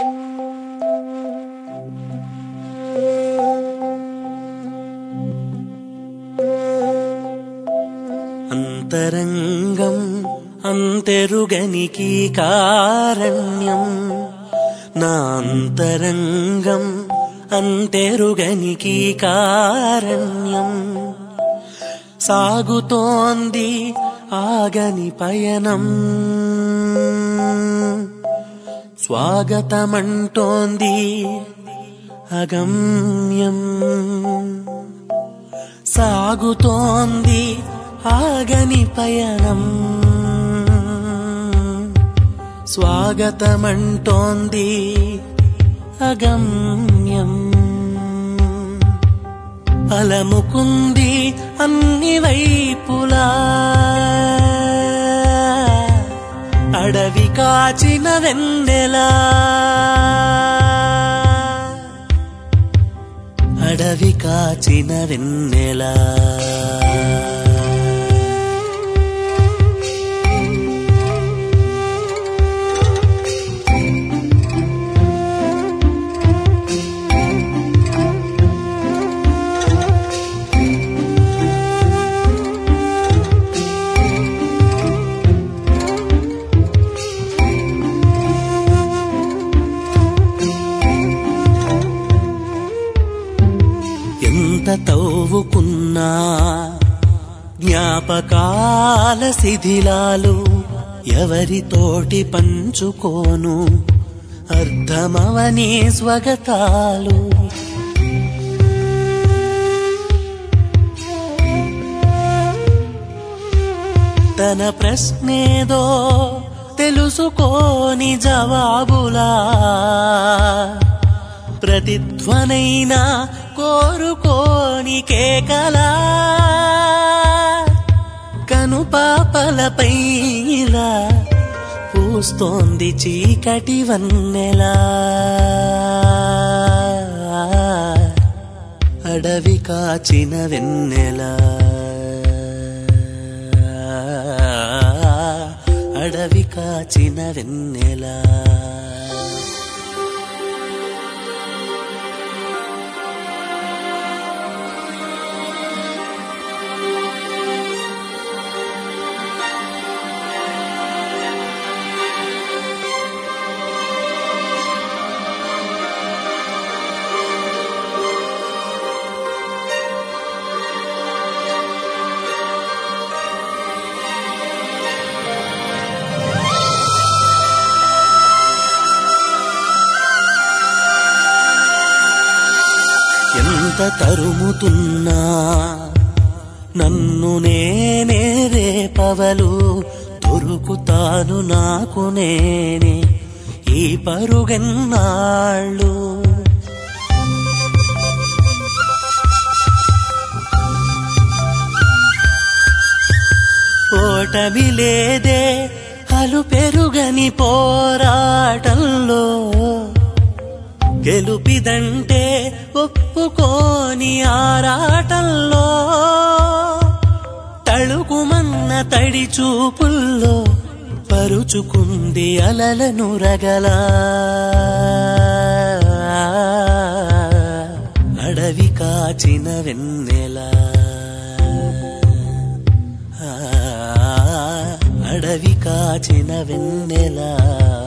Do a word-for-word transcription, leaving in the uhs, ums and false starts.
అంతరంగం అంతెరుగనికి కారణ్యం నా అంతరంగం అంతెరుగనికి కారణ్యం సాగుతోంది ఆగని పయనం స్వాగతమంటోంది అగమ్యం సాగుతోంది ఆగని పయనం స్వాగతమంటోంది అగమ్యం అలముకుంది అన్ని వైపులా అడవి కాచిన వెన్నెలా అడవి కాచిన వెన్నెలా ఎంత తవ్వుకున్నా జ్ఞాపకాల శిథిలాలు ఎవరితోటి పంచుకోను అర్థమవని స్వగతాలు తన ప్రశ్నేదో తెలుసుకోని జవాబులా ప్రతిధ్వనైనా కోరుకోని కేకలా కనుపాపలపై ఇలా పూస్తోంది చీకటి వన్నెలా అడవి కాచిన వెన్నెలా అడవి కాచిన వెన్నెలా ఎంత తరుముతున్నా నన్ను నేనే రేపవలు దొరుకుతాను నాకు నేనే ఈ పరుగెన్నాళ్ళు ఓటమి లేదే అలు పెరుగని పోరాటంలో గెలుపిదంటే ఒప్పుకోని ఆరాటంలో తళుకుమన్న తడి చూపుల్లో పరుచుకుంది అలలను రగలా అడవి కాచిన వెన్నెలా అడవి కాచిన వెన్నెలా